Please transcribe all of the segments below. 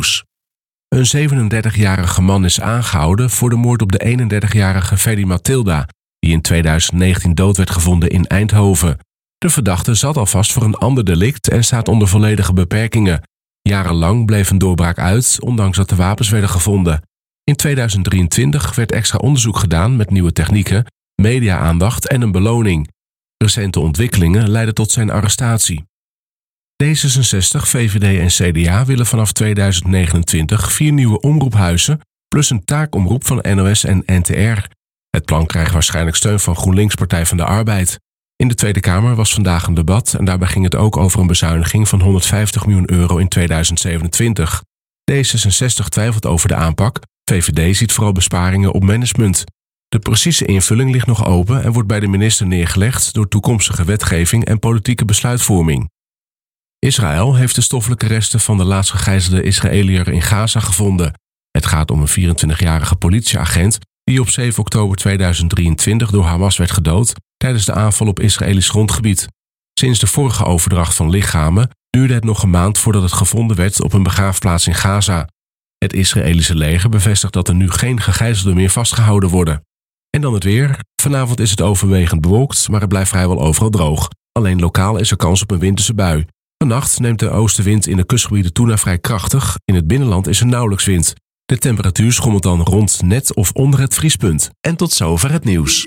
nieuws. Een 37-jarige man is aangehouden voor de moord op de 31-jarige Freddy Mathilda, die in 2019 dood werd gevonden in Eindhoven. De verdachte zat alvast voor een ander delict en staat onder volledige beperkingen. Jarenlang bleef een doorbraak uit, ondanks dat de wapens werden gevonden. In 2023 werd extra onderzoek gedaan met nieuwe technieken, media-aandacht en een beloning. Recente ontwikkelingen leidden tot zijn arrestatie. D66, VVD en CDA willen vanaf 2029 4 nieuwe omroephuizen plus een taakomroep van NOS en NTR. Het plan krijgt waarschijnlijk steun van GroenLinks Partij van de Arbeid. In de Tweede Kamer was vandaag een debat en daarbij ging het ook over een bezuiniging van €150 miljoen in 2027. D66 twijfelt over de aanpak. VVD ziet vooral besparingen op management. De precieze invulling ligt nog open en wordt bij de minister neergelegd door toekomstige wetgeving en politieke besluitvorming. Israël heeft de stoffelijke resten van de laatst gegijzelde Israëliër in Gaza gevonden. Het gaat om een 24-jarige politieagent die op 7 oktober 2023 door Hamas werd gedood tijdens de aanval op Israëlisch grondgebied. Sinds de vorige overdracht van lichamen duurde het nog een maand voordat het gevonden werd op een begraafplaats in Gaza. Het Israëlische leger bevestigt dat er nu geen gegijzelden meer vastgehouden worden. En dan het weer. Vanavond is het overwegend bewolkt, maar het blijft vrijwel overal droog. Alleen lokaal is er kans op een winterse bui. Vannacht neemt de oostenwind in de kustgebieden toe naar vrij krachtig. In het binnenland is er nauwelijks wind. De temperatuur schommelt dan rond net of onder het vriespunt. En tot zover het nieuws.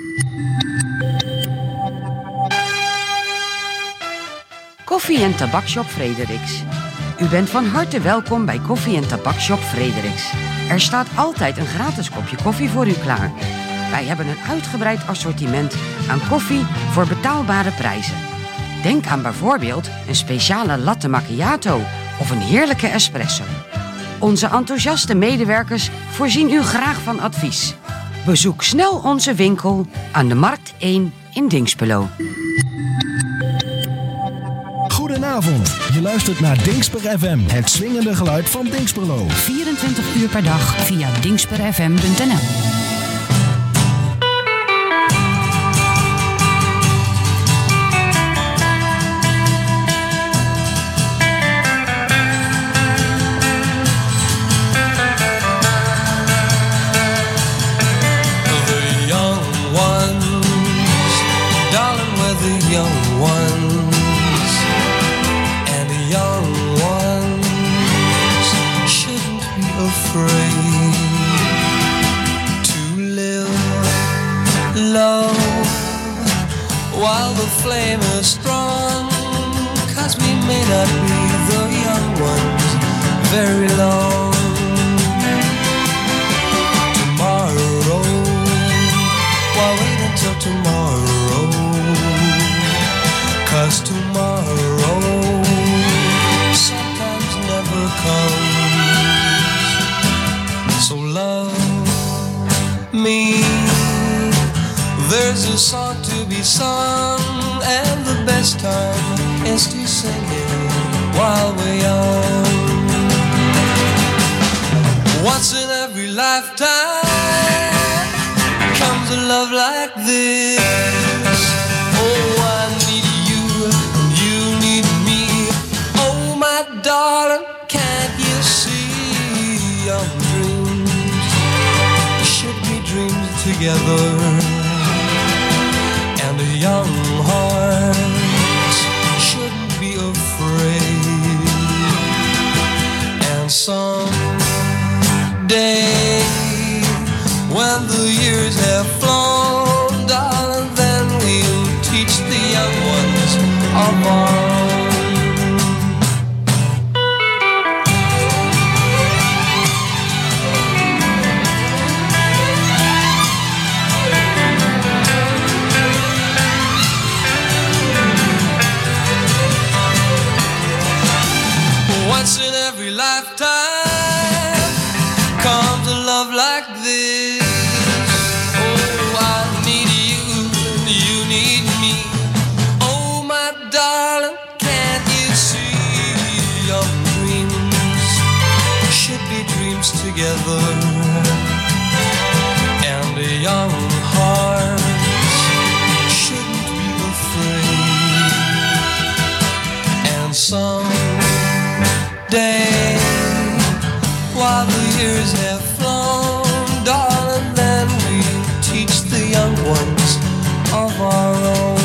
Koffie- en Tabakshop Frederiks. U bent van harte welkom bij Koffie- en Tabakshop Frederiks. Er staat altijd een gratis kopje koffie voor u klaar. Wij hebben een uitgebreid assortiment aan koffie voor betaalbare prijzen. Denk aan bijvoorbeeld een speciale latte macchiato of een heerlijke espresso. Onze enthousiaste medewerkers voorzien u graag van advies. Bezoek snel onze winkel aan de Markt 1 in Dinxperlo. Goedenavond, je luistert naar Dinxper FM, het swingende geluid van Dinxperlo. 24 uur per dag via dinxperfm.nl. Young ones and the young ones shouldn't be afraid to live low while the flame is strong, 'cause we may not be the young ones very long. Tomorrow, why wait until tomorrow? 'Cause tomorrow sometimes never comes. So love me. There's a song to be sung, and the best time is to sing it while we're young. Once in every lifetime comes a love like this. Oh, darling, can't you see our dreams should be dreamed together, and a young heart shouldn't be afraid. And someday when the years have flown, darling, then we'll teach the young ones of our own. Once in every lifetime comes a love like this. Oh, I need you, you need me. Oh, my darling, can't you see your dreams should be dreams together, and a young heart shouldn't be afraid. And someday while the years have flown, darling, then we'll teach the young ones of our own.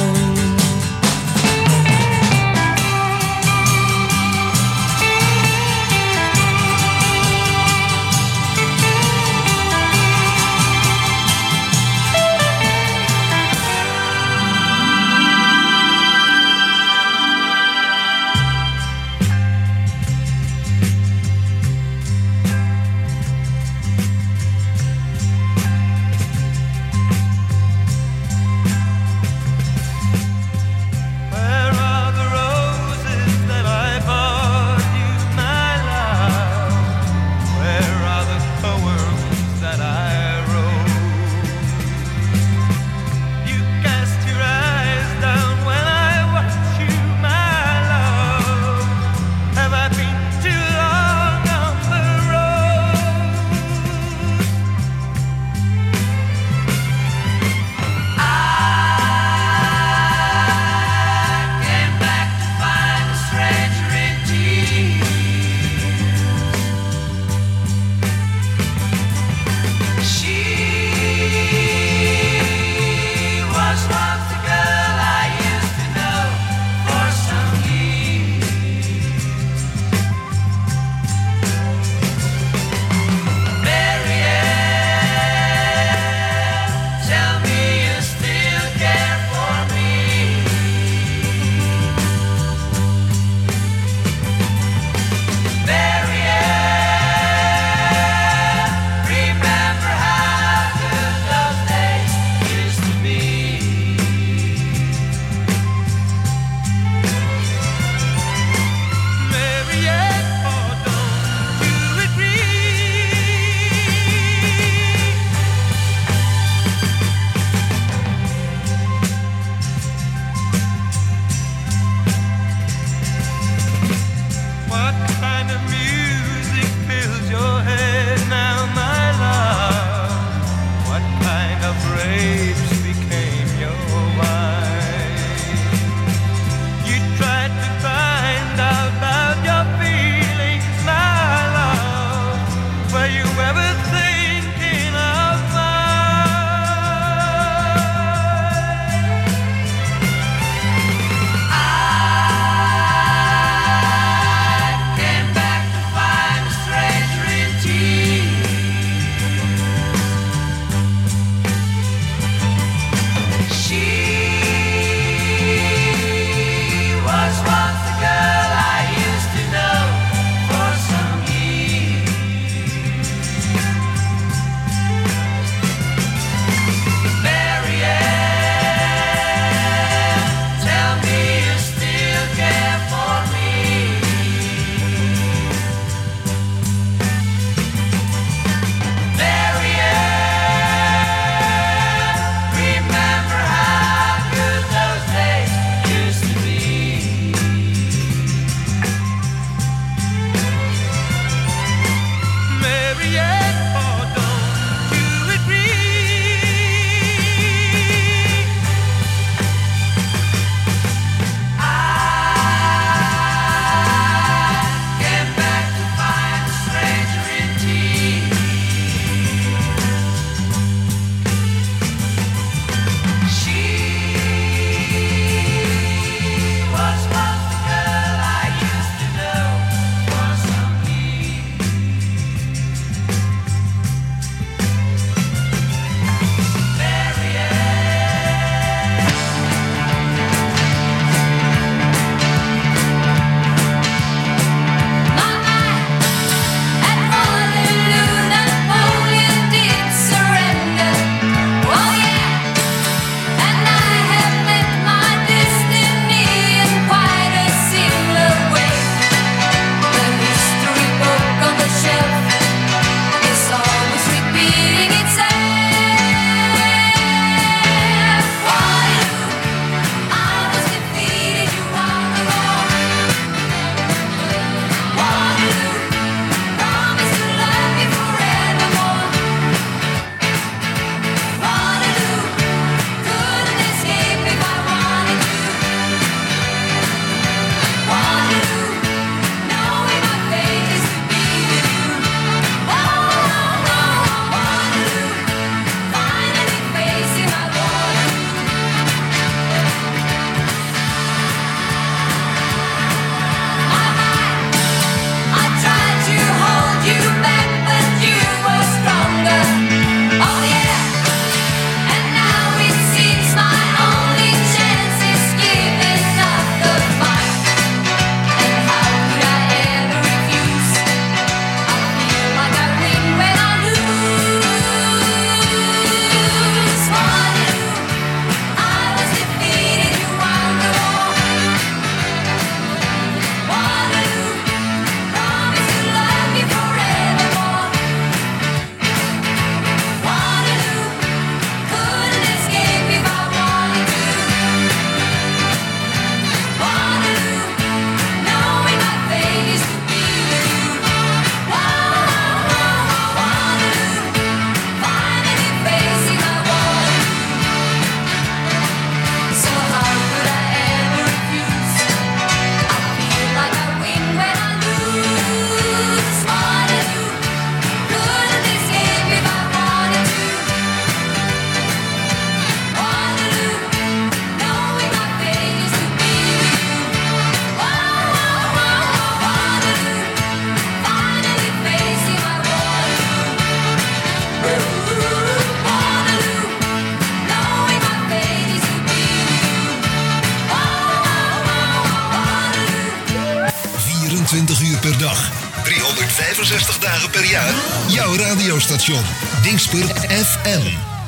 dagen per jaar. Jouw radiostation. Dingsper FM.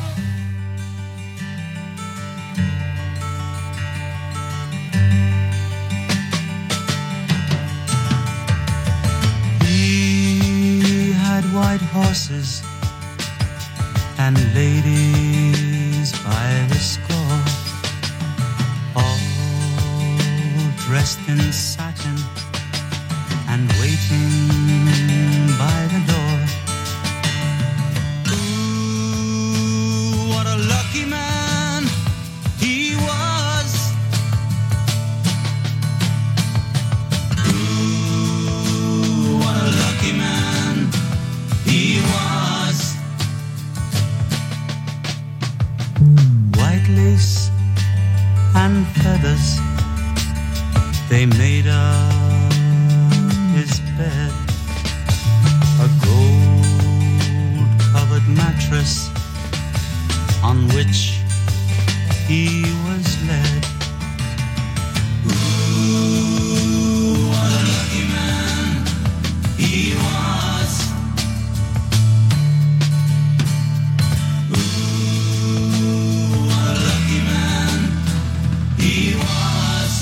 He had white horses and ladies by the score, all dressed in satin and waiting by the door. Ooh, what a lucky man he was. Ooh, what a lucky man he was. White lace and feathers, they made his bed, a gold-covered mattress on which he was led. Ooh, what a lucky man he was. Ooh, what a lucky man he was.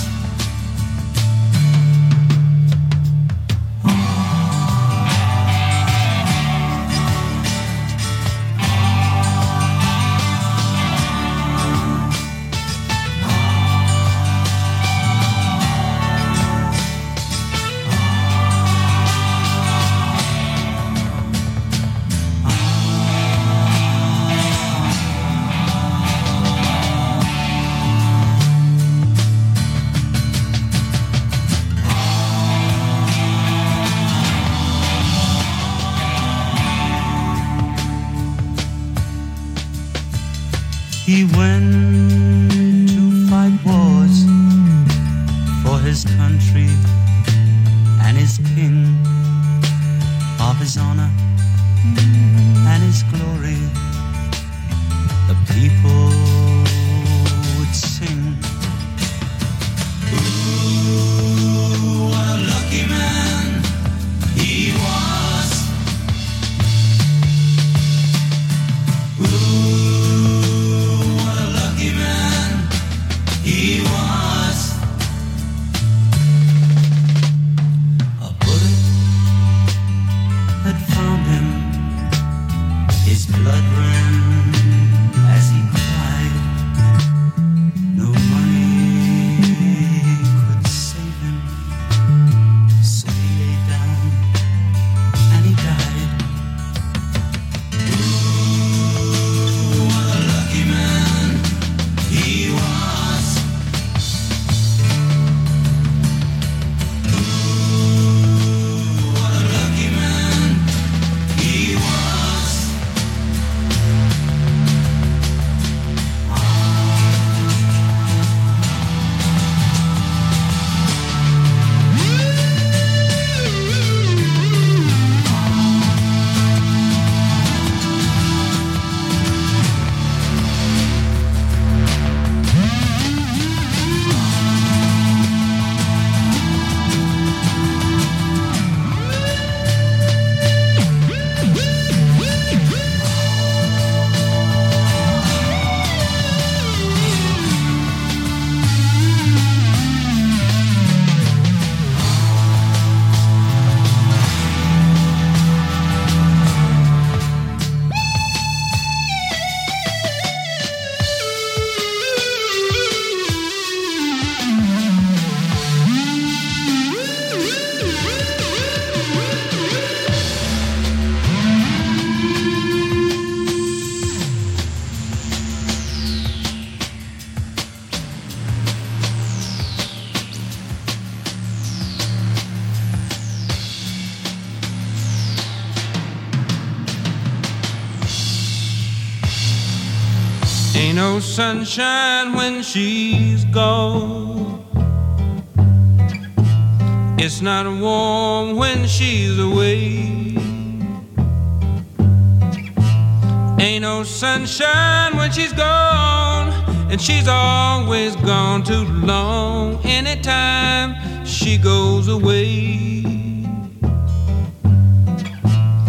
He went to fight wars for his country and his king, of his honor and his glory. The people would sing. Ooh, what a lucky man he was. Ooh, he was. A bullet had found him. His blood ran as he cried. No money could save him, so he lay down and he died. Ooh, what a lucky man he was. Ain't no sunshine when she's gone. It's not warm when she's away. Ain't no sunshine when she's gone, and she's always gone too long. Anytime she goes away,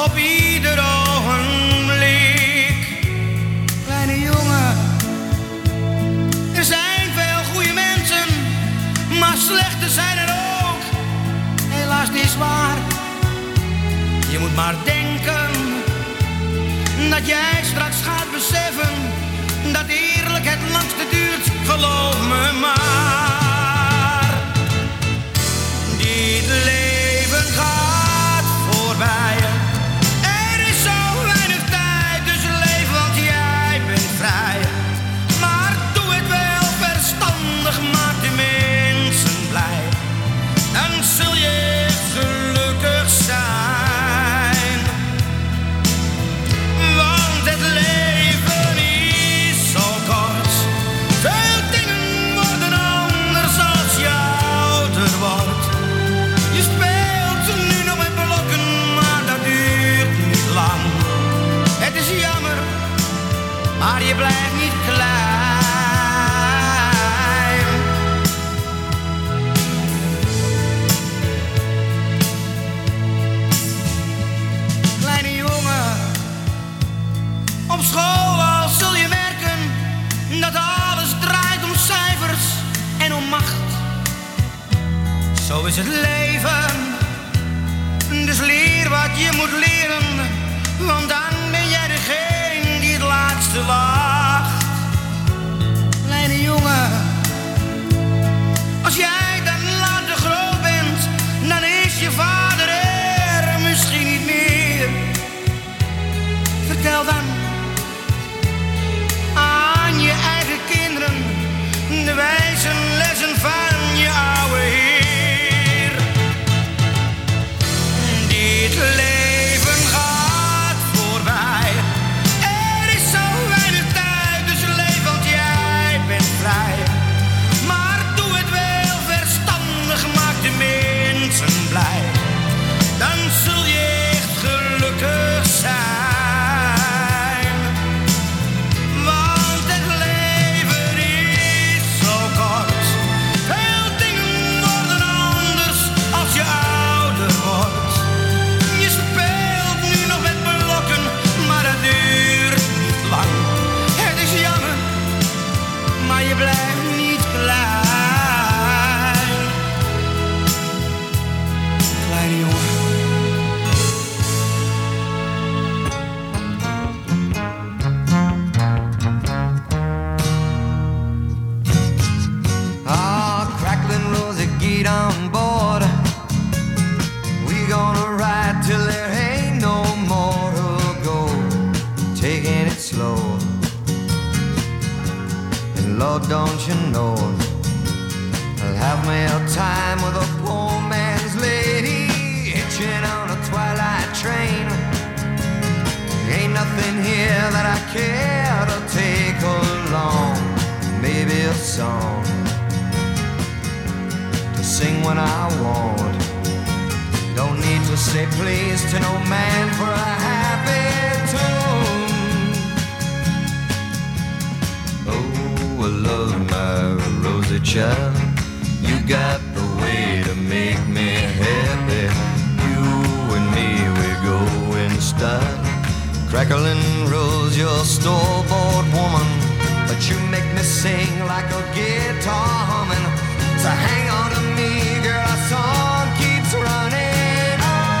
op ieder ogenblik. Kleine jongen, er zijn veel goede mensen, maar slechte zijn er ook. Helaas niet waar. Je moet maar denken dat jij straks gaat beseffen dat eerlijk het langste duurt, geloof me maar. Dit leven gaat voorbij. Er is zo weinig tijd, dus leef, want jij bent vrij. Maar doe het wel verstandig, maak de mensen blij. Dan zul je gelukkig zijn. Want het leven is zo kort. Veel dingen worden anders als je ouder wordt. Je speelt nu nog met blokken, maar dat duurt niet lang. Het is jammer, maar je blijft niet klein. Kleine jongen, op school al zul je merken dat alles draait om cijfers en om macht. Zo is het leven, dus leer wat je moet leren, want dan ben jij degene die het laatste wacht. Kleine jongen, als jij dan later groot bent, dan is je vader er misschien niet meer. Vertel dan aan je eigen kinderen de wijze lessen van je oude heer. Dit leven gaat voorbij. Er is zo weinig tijd, dus leef, want jij bent vrij. Maar doe het wel verstandig, maak de mensen blij. Dan zul je echt gelukkig zijn. Want het leven is zo kort. Veel dingen worden anders als je ouder wordt. Je speelt nu nog met blokken, maar dat duurt niet lang. Het is jammer, maar je blijft niet klein. Kleine jongen. Ah, crackling Rosie, get on board. We gonna ride till there ain't no more to go. Taking it slow. And Lord, don't you know, I'll have me a time with a poor man's lady, hitching on a twilight train. Ain't nothing here that I care to take along. Maybe a song to sing when I want. Don't need to say please to no man for a happy tune. Oh, I love my Rosie child. You got the way to make me happy. You and me, we go in style. Crackling Rose, you're store-bought woman, but you make me sing like a guitar humming. So hang on to me, girl, our song keeps running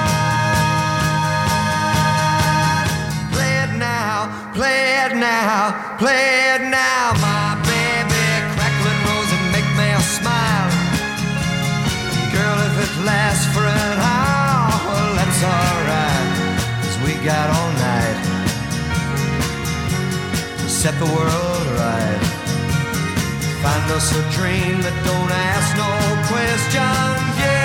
on. Play it now, play it now, play it now, my baby. Crackling Rose, and make me smile. Girl, if it lasts for an hour, well, that's alright, 'cause we got all night to set the world right. Find us a dream that don't ask no questions,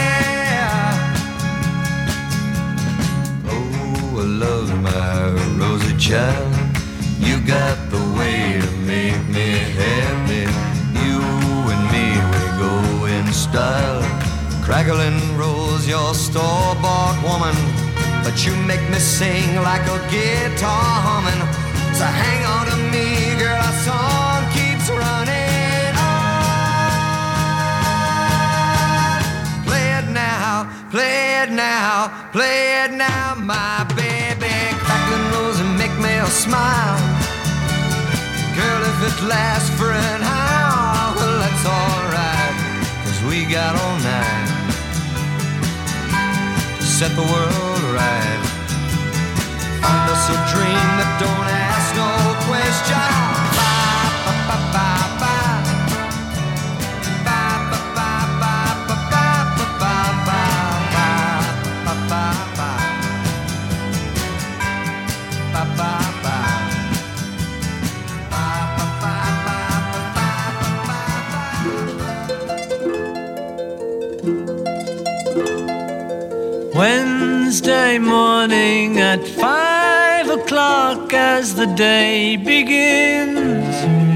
yeah. Oh, I love my Rosie child. You got the way to make me happy. You and me, we go in style. Crackling Rose, you're store-bought woman, but you make me sing like a guitar humming. So hang on to me, girl, our song keeps running on. Play it now, play it now, play it now, my baby. smile. Girl, if it lasts for an hour, well, that's alright, 'cause we got all night to set the world right. Find us a dream that don't ask no question. Wednesday morning at 5 o'clock as the day begins,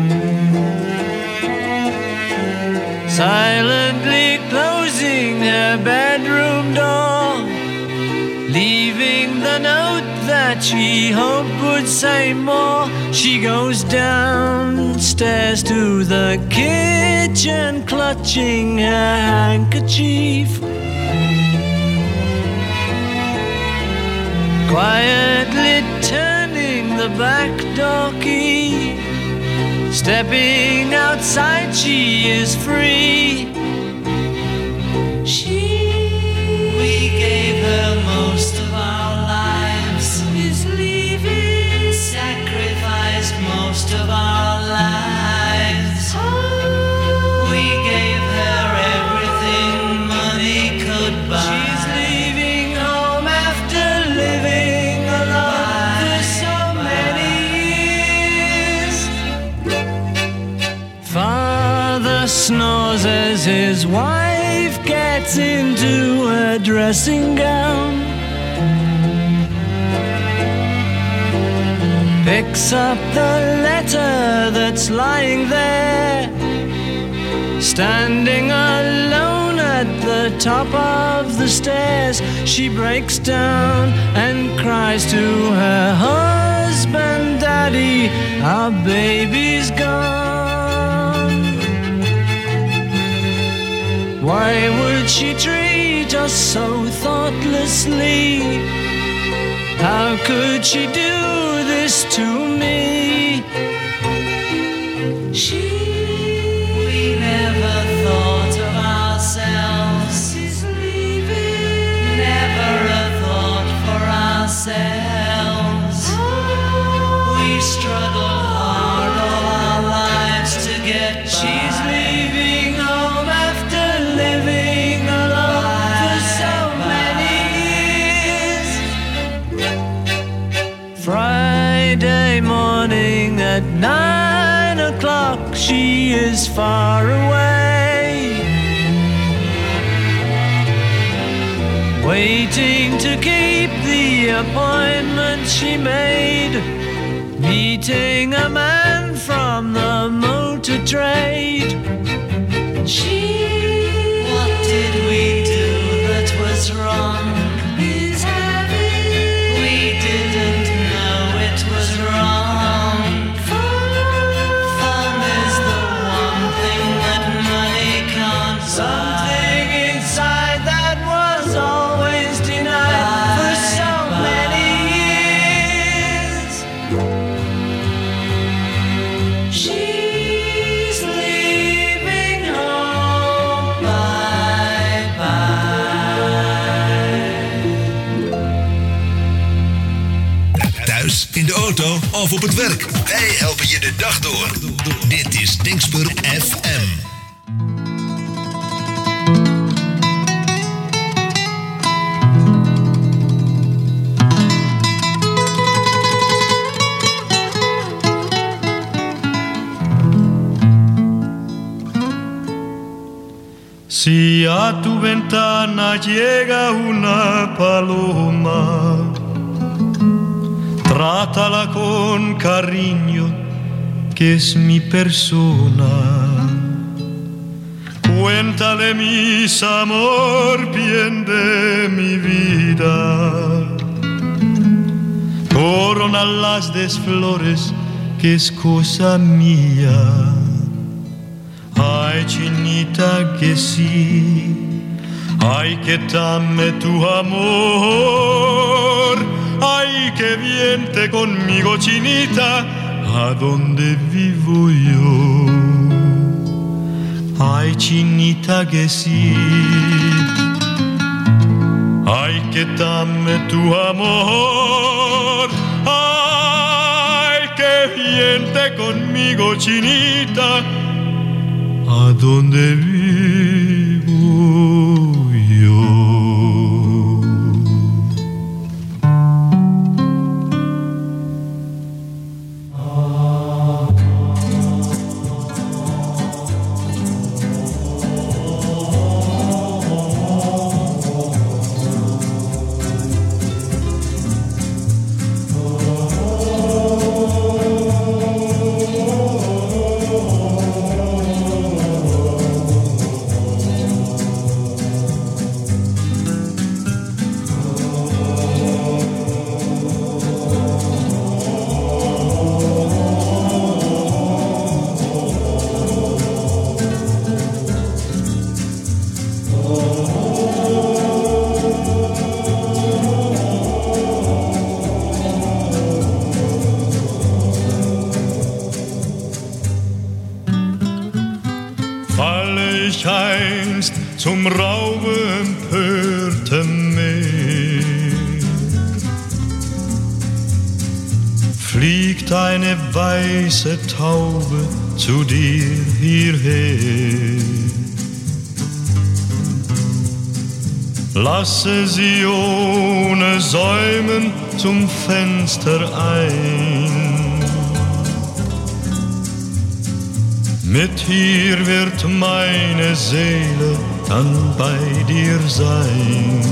silently closing her bedroom door, leaving the note that she hoped would say more. She goes downstairs to the kitchen, clutching her handkerchief, quietly turning the back door key. Stepping outside, she is free. We gave her most of our lives, is leaving, sacrificed most of our lives. We gave her everything money could buy. She's leaving home after living alone for so many years. Father snores as his wife gets into her dressing gown, picks up the letter that's lying there, standing alone at the top of the stairs. She breaks down and cries to her husband, "Daddy, our baby's gone." Why would she treat us so thoughtlessly? How could she do this to me? We never thought of ourselves, she's leaving. Never a thought for ourselves. We struggled hard all our lives to get by. She's leaving home after living alone for so many years. Friday morning at 9 o'clock, she is far away, waiting to keep the appointment she made, meeting a man from the motor trade. What did we do that was wrong? We didn't know it was wrong. Fun is the one thing that money can't buy. Something inside that was always denied for so many years. She's leaving home, bye-bye. Thuis, in de auto of op het werk. Wij helpen je de dag door. Dit is Dingsper FM. Si a tu ventana llega una paloma, trátala con cariño, que es mi persona. Cuéntale mis amor, bien de mi vida. Corónalas de flores, que es cosa mía. Ay, chinita, que sí, ay, que dame tu amor, ay, Ay, que viente conmigo, chinita, a donde vivo yo. Ay, chinita, que sí. Ay, que dame tu amor. Ay, que viente conmigo, chinita, a donde vivo yo. Zum Raube empörte Meer fliegt eine weiße Taube zu dir hierher. Lasse sie ohne Säumen zum Fenster ein. Mit ihr wird meine Seele dann bei dir sein.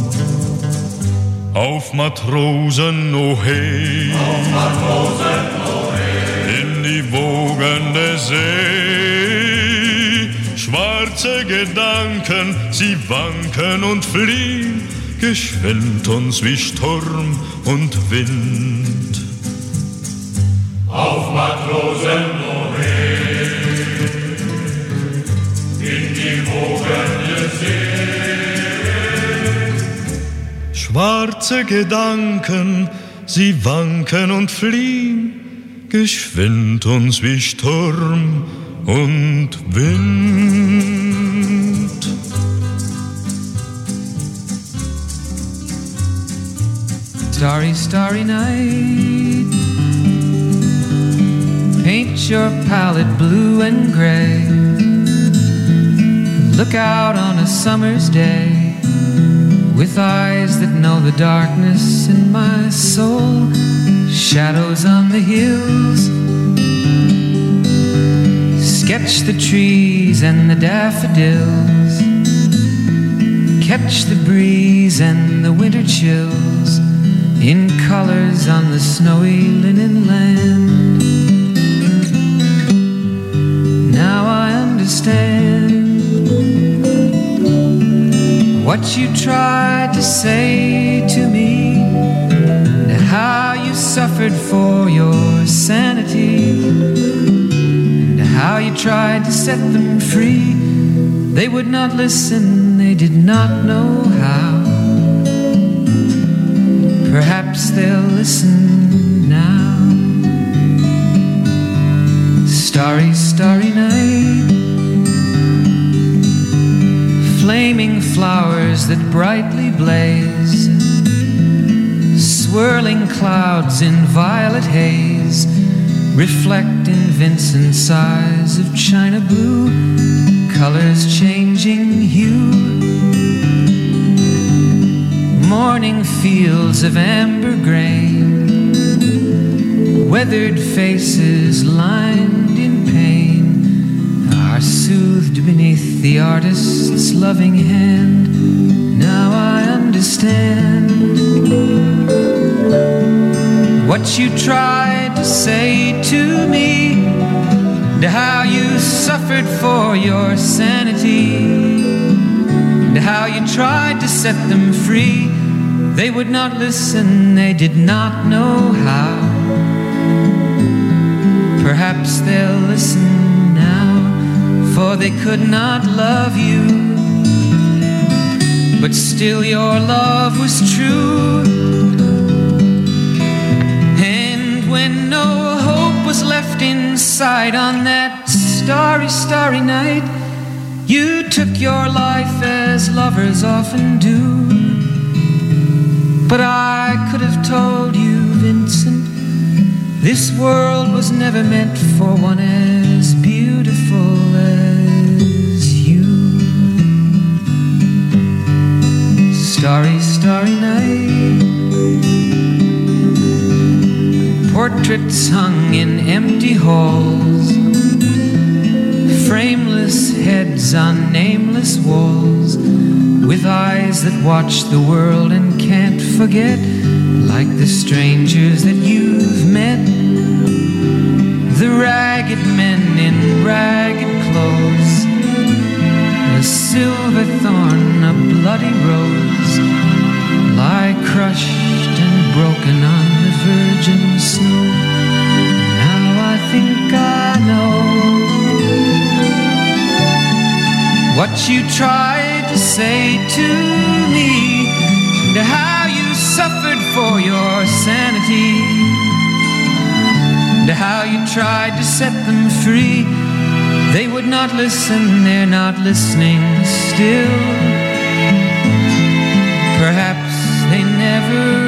Auf Matrosen, oh hey, auf Matrosen, oh hey, in die wogende See. Schwarze Gedanken, sie wanken und fliehen, geschwind uns wie Sturm und Wind. Auf Matrosen, oh hey, in die wogende See. Schwarze Gedanken, sie wanken und fliehen, geschwind uns wie Sturm und Wind. Starry, starry night, paint your palette blue and gray. Look out on a summer's day with eyes that know the darkness in my soul. Shadows on the hills, sketch the trees and the daffodils, catch the breeze and the winter chills in colors on the snowy linen land. Now I understand what you tried to say to me, and how you suffered for your sanity, and how you tried to set them free. They would not listen, they did not know how. Perhaps they'll listen now. Starry, starry night, flaming flowers that brightly blaze, swirling clouds in violet haze, reflect in Vincent's eyes of china blue, colors changing hue. Morning fields of amber grain, weathered faces lined in pain, are soothed beneath the artist's loving hand. Now I understand what you tried to say to me, and how you suffered for your sanity, and how you tried to set them free. They would not listen, they did not know how. Perhaps they'll listen now, for they could not love you, but still your love was true. left inside on that starry, starry night. You took your life as lovers often do. But I could have told you, Vincent, this world was never meant for one as beautiful as you. Starry, starry night. Portraits hung in empty halls, frameless heads on nameless walls, with eyes that watch the world and can't forget, like the strangers that you've met. The ragged men in ragged clothes, a silver thorn, a bloody rose, lie crushed and broken on the virgin snow. Now I think I know what you tried to say to me, and how you suffered for your sanity, and how you tried to set them free. They would not listen, they're not listening still. Perhaps they never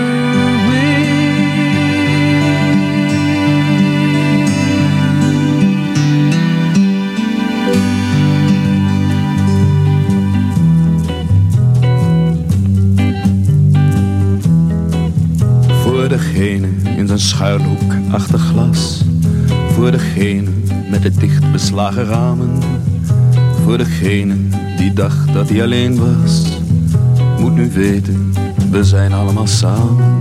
voor degene in zijn schuilhoek achter glas, voor degene met de dicht beslagen ramen, voor degene die dacht dat hij alleen was, moet nu weten, we zijn allemaal samen.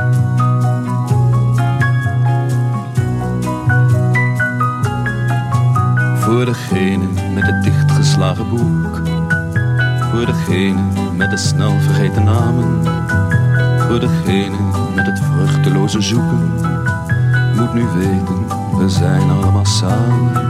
Voor degene met het dichtgeslagen boek, voor degene met de snel vergeten namen, voor degene met het vruchteloze zoeken, moet nu weten, we zijn allemaal samen.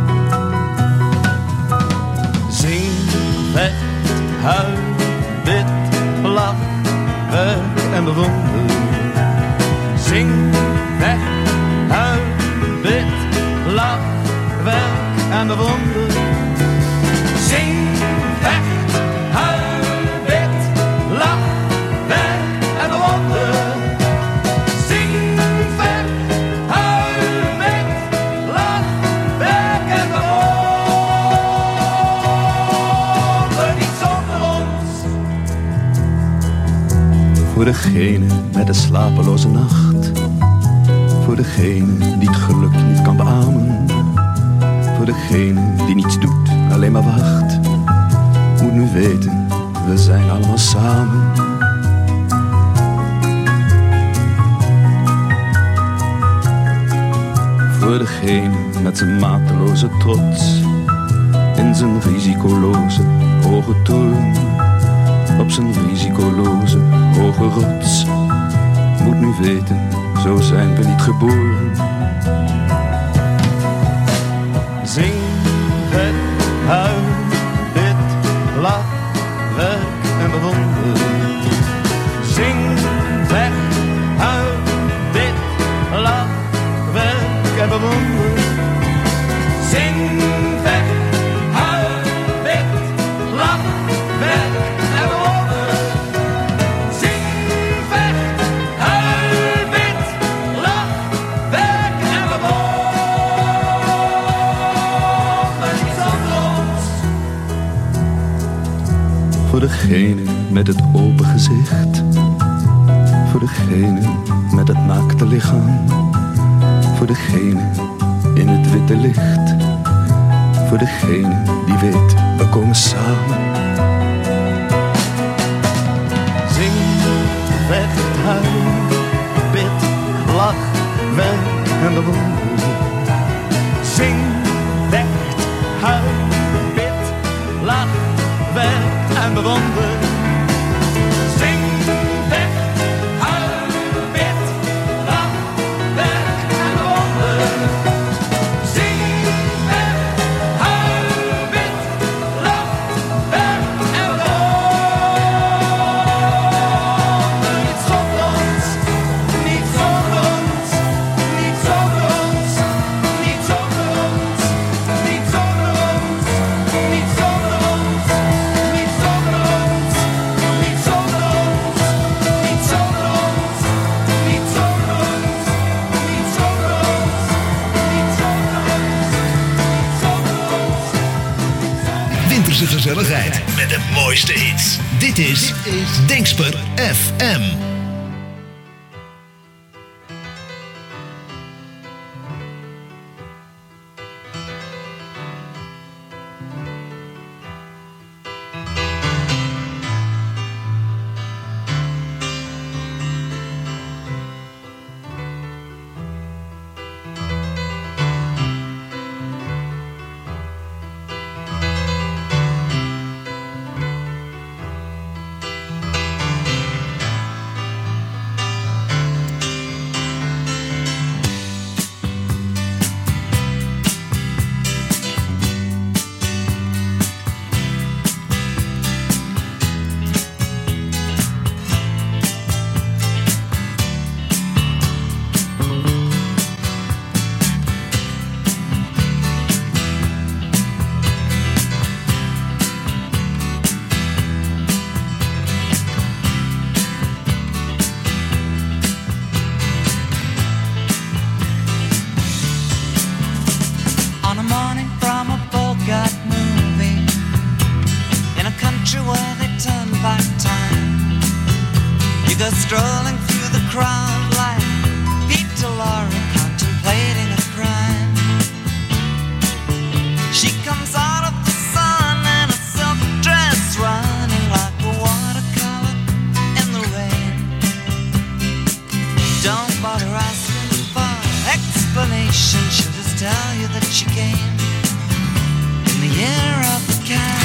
Zing, vecht, huil, bid, lach, werk en bewonder. Zing, vecht, huil, bid, lach, werk en bewonder. Zing, vecht, huil, bid, lach, werk en bewonder. Zing, vecht, huil, bid, lach, werk en bewonder. Niet zonder ons. Voor degene met de slapeloze nacht, voor degene die het geluk niet kan beamen, voor degene die niets doet, alleen maar wacht, moet nu weten, we zijn allemaal samen. Voor degene met zijn mateloze trots, in zijn risicoloze hoge toren, op zijn risicoloze hoge rots, moet nu weten, zo zijn we niet geboren. Zing, vet, huil, bid, lach, werk en bewonder. Zing, vecht, huil, bid, lach, werk en bewonder. Zing, vecht, huil, bid, lach, werk en bewonder. Zing, vecht, huil, bid, lach, werk en bewonder. Niet zonder ons. Voor degene met het open gezicht, voor degene met het naakte lichaam, voor degene in het witte licht, voor degene die weet, we komen samen. Zing, vecht, huil, bid, lach, werk en bewonder. Zing, vecht, huil, bid, lach, werk en bewonder. Zing, vecht, huil, bid, lach, werk en bewonder. Zing, vecht, huil, bid, lach, werk en bewonder. Niet zonder ons, niet zonder ons, niet zonder ons. gezelligheid met de mooiste hits. Dit is Dingsper FM. Strolling through the crowd like Peter Lorre contemplating a crime. She comes out of the sun in a silk dress, running like a watercolor in the rain. Don't bother asking for explanation, she'll just tell you that she came in the year of the cat.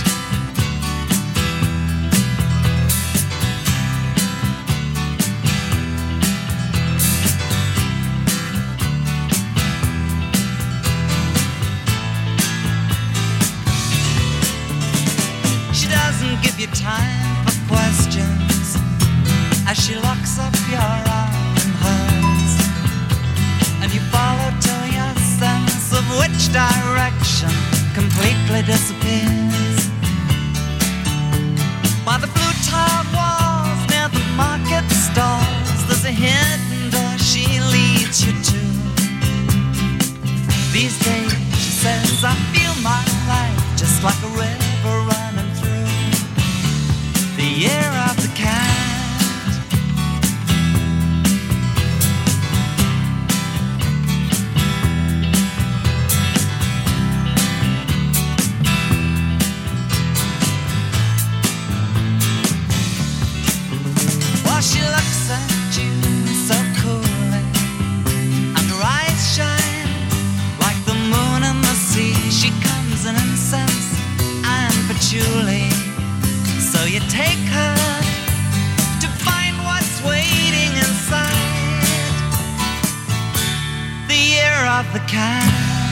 Give you time for questions as she locks up your arm in hers, and you follow till your sense of which direction completely disappears. By the blue tiled walls near the market stalls, there's a hidden door she leads you to. These days, she says, I feel my life just like a river running through the year of the cat. While she looks at you so coolly, and her eyes shine like the moon and the sea. She comes in incense and patchouli. So you take her to find what's waiting inside the year of the cat.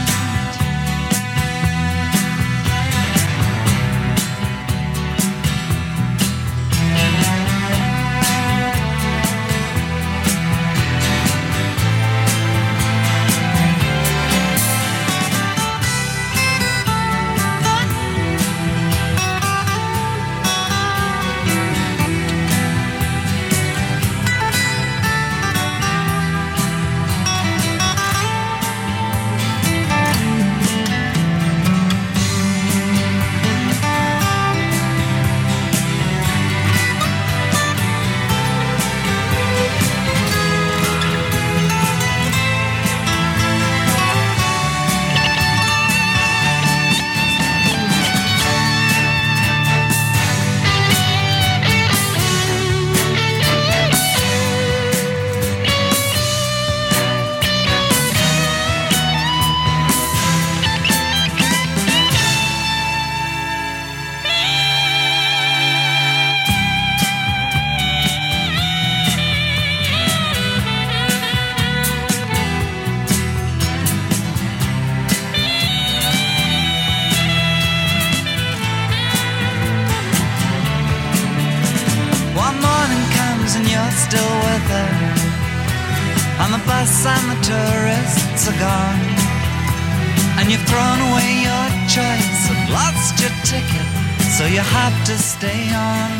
Still with her, and the bus and the tourists are gone, and you've thrown away your choice and lost your ticket, so you have to stay on.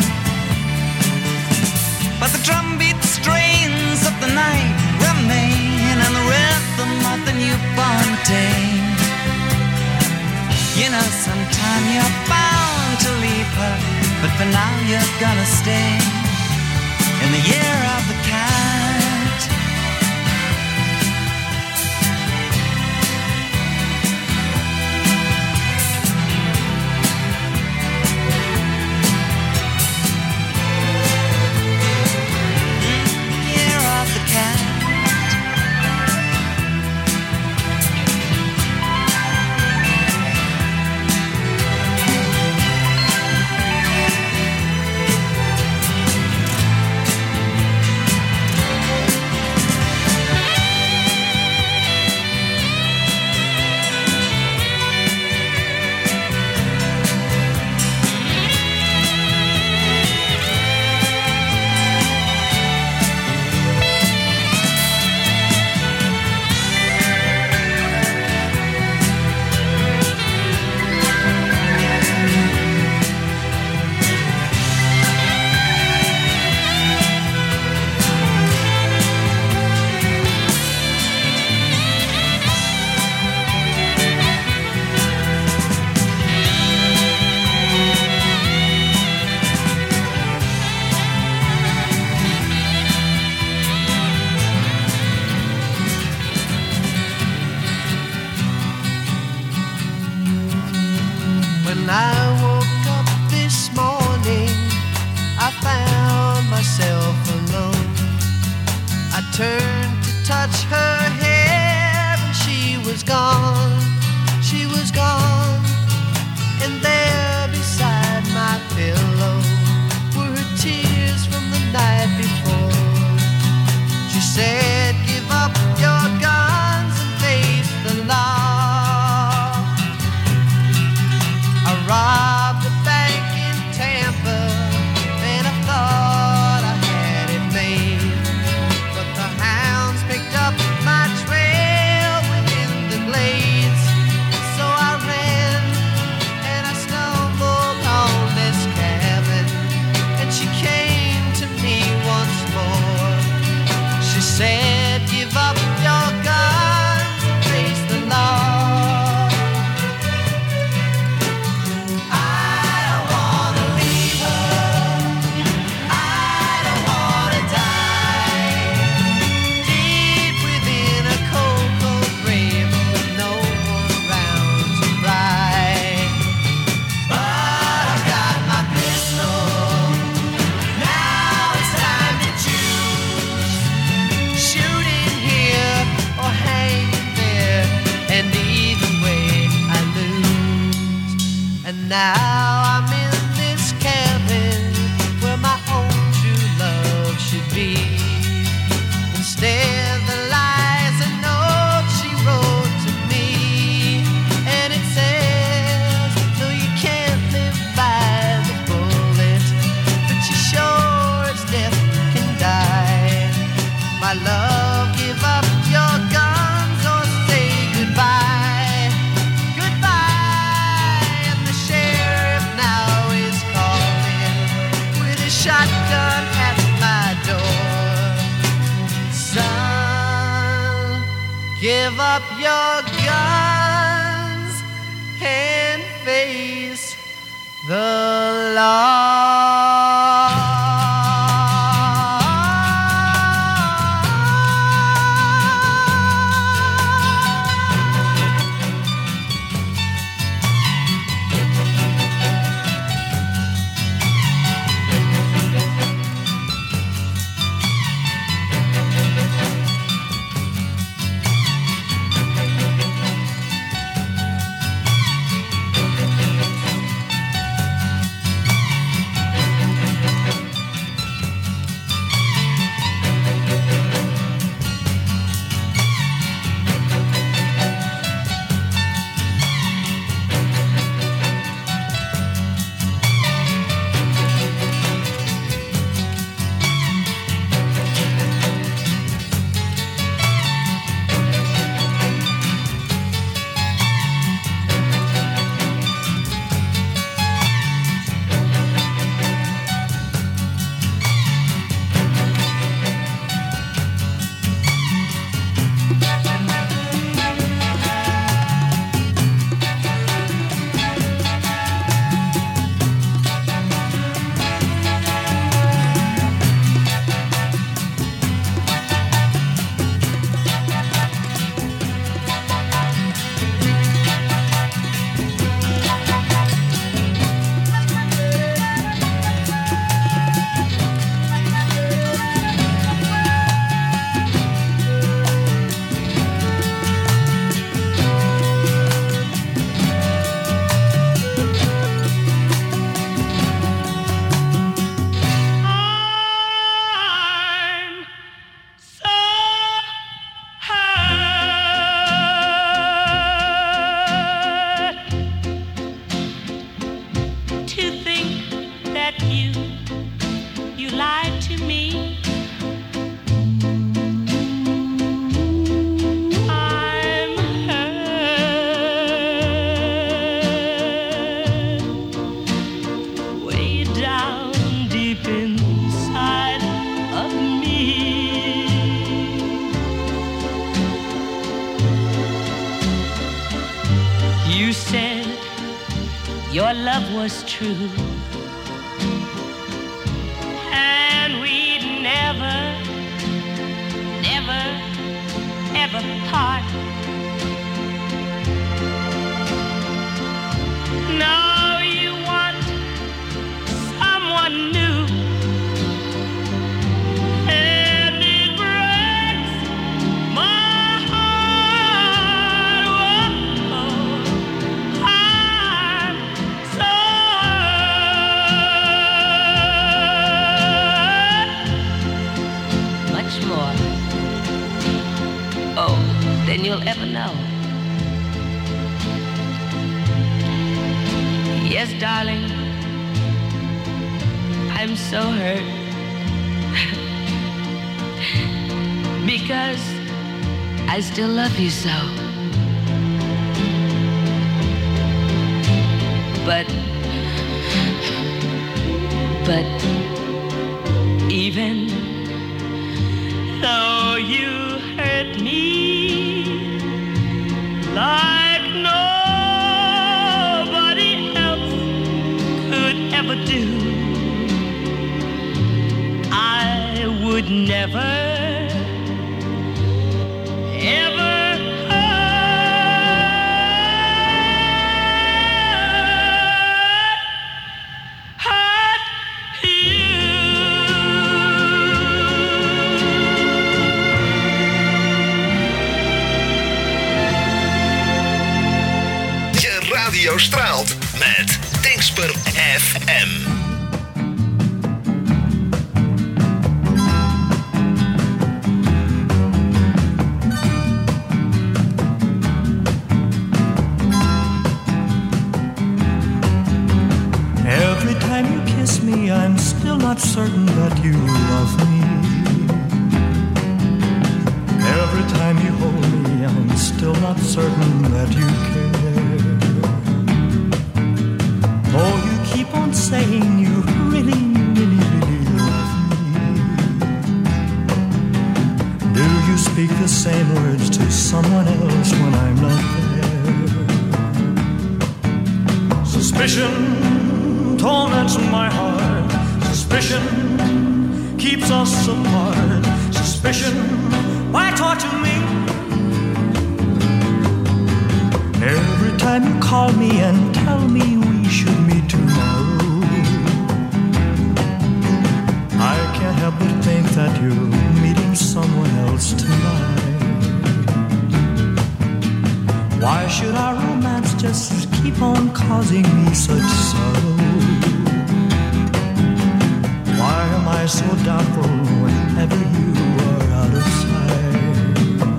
But the drumbeat strains of the night remain, and the rhythm of the newborn day. You know, sometime you're bound but now you're gonna stay in the year of the cat. Year of the cat. When I woke up this morning, I found myself alone. I turned to touch her hair and she was gone, she was gone. And there beside my pillow were her tears from the night before. She said, give up your guns and face the law. I robbed a bank in Tampa and I thought I had it made, but the hounds picked up my trail within the glades. So I ran and I stumbled on this cabin, and she came to me once more. She said, give up your guns and face the law. Now I'm in this cabin where my own true love should be. Instead there lies a note she wrote to me, and it says, no, you can't live by the bullet, but you sure as death can die. My love, give up your guns or say goodbye. Shotgun at my door. Son, give up your guns and face the law. your love was true, and we'd never, never, ever part. Now you want someone new, and it breaks my heart. Oh, I'm so hurt. Much more, oh, than you'll ever know. Yes, darling, I'm so hurt because I still love you so. But even though you hurt me like nobody else could ever do, I would never, ever hurt you. Je radio straalt met Dingsper FM. Every time you kiss me, I'm still not certain that you love me. Every time you hold me, I'm still not certain that you care. Oh, you keep on saying you really, really, really love me. Do you speak the same words to someone else when I'm not there? Suspicion torments my heart. Suspicion keeps us apart. Suspicion, why torture me? Every time you call me and tell me we should meet tomorrow, I can't help but think that you're meeting someone else tonight. Why should our romance just keep on causing me such sorrow? Why am I so doubtful whenever you are out of sight?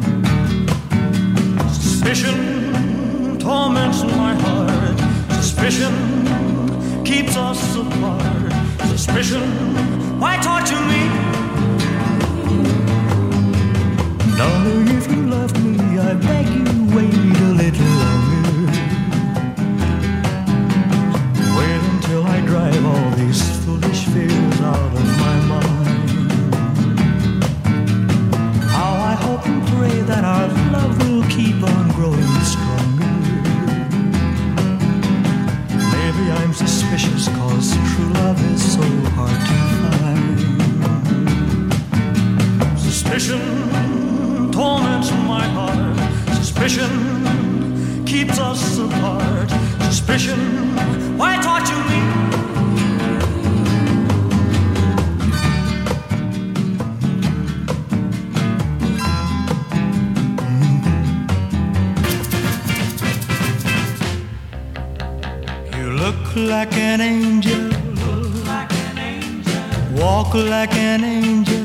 Suspicion torments my heart. Suspicion keeps us apart. Suspicion, why torture me? Darling, if you love me, I beg you, wait a little longer. Wait until I drive all these foolish fears out of my mind. How I hope and pray that our love will keep on growing stronger. Maybe I'm suspicious cause true love is so hard to find. Suspicion torments my heart. Suspicion keeps us apart. Suspicion, why torture me? You look like an angel. Walk like an angel.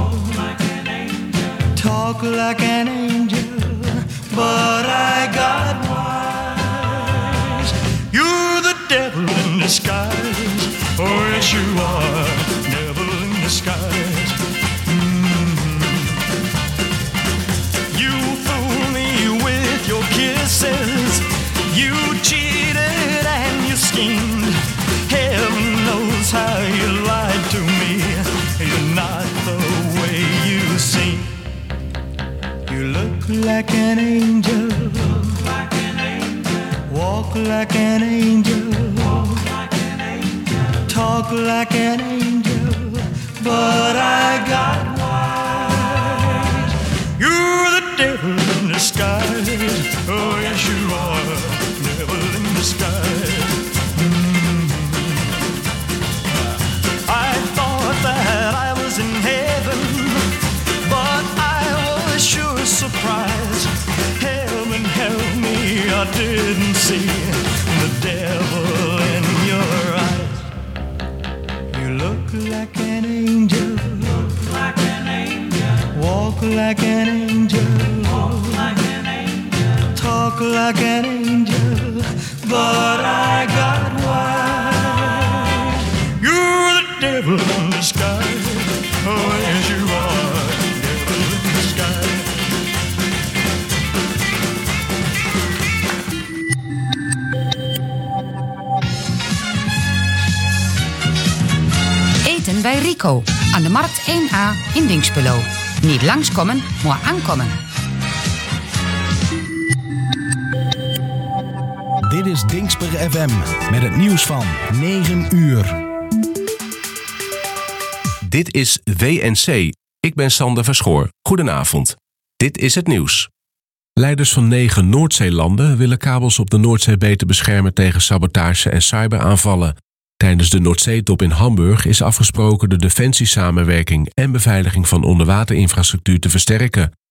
Talk like an angel, but I got wise. You're the devil in disguise. Oh, yes, you are, devil in disguise. You fool me with your kisses. You cheated and you schemed. Heaven knows how you lied to me. You're not the way you seem. You look like an angel. Walk like an angel, talk like an angel, but I got wise. You're the devil in disguise. Oh yes you are, devil in disguise. I thought that I was in heaven, but I was sure surprised. Heaven help me, I didn't see the devil in your eyes. You look like an angel, walk like an angel, talk like an angel, but I got wise. You're the devil in disguise. Oh yes you are, devil in disguise. Eten bij Rico aan de Markt 1A in Dinxperlo. Niet langskomen, maar aankomen. Dit is Dinxper FM met het nieuws van 9 uur. Dit is WNC. Ik ben Sander Verschoor. Goedenavond. Dit is het nieuws. Leiders van 9 Noordzeelanden willen kabels op de Noordzee beter beschermen tegen sabotage en cyberaanvallen. Tijdens de Noordzeetop in Hamburg is afgesproken de defensiesamenwerking en beveiliging van onderwaterinfrastructuur te versterken.